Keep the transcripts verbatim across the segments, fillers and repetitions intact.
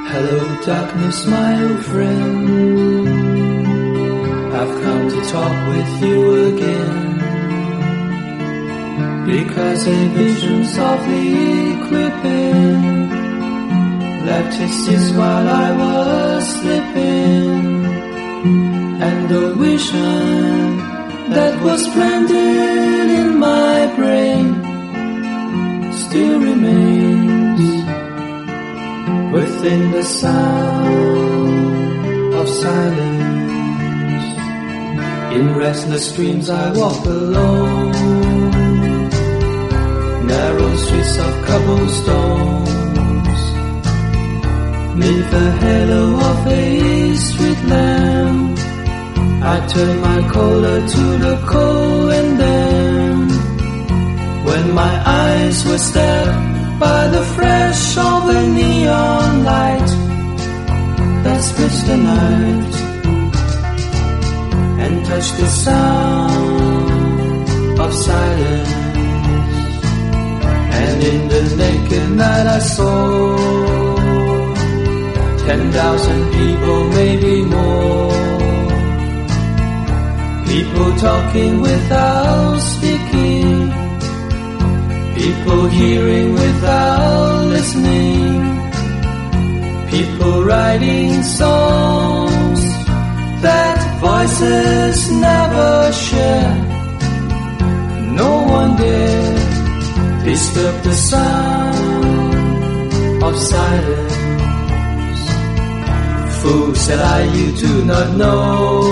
Hello darkness, my old friend, I've come to talk with you again, because a vision softly creeping left his seeds while I was sleeping, and the vision that was planted in my brain still remains within the sound of silence. In restless dreams I walk alone, narrow streets of cobblestones, neath the halo of a street lamp. I turn my collar to the cold, and then, when my eyes were stabbed by the flash of a neon light that splits the night and touched the sound of silence, and in the naked night I saw ten thousand people, maybe more, people talking without speaking, people hearing without listening, people writing songs that voices never share. No one dare disturb the sound of silence. Fool, said I, you do not know,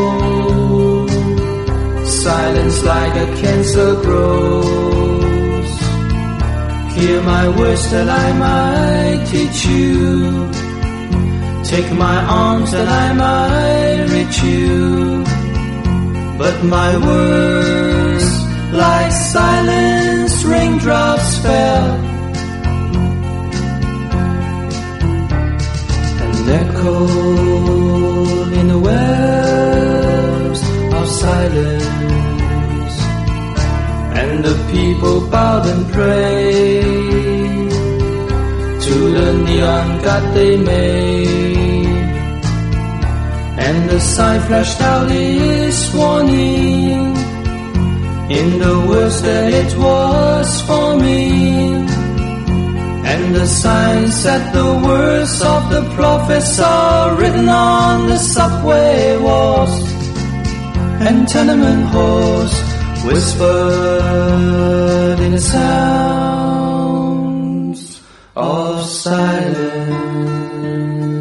silence like a cancer grows. Hear my words that I might teach you, take my arms that I might reach you, but my words like silence raindrops fell and echoed in the wells of silence, and the people bowed and prayed to the neon god they made, and the sign flashed out its warning in the words that it was for me, and the sign said the words of the prophets are written on the subway walls, and tenement halls whispered in the sounds of silence.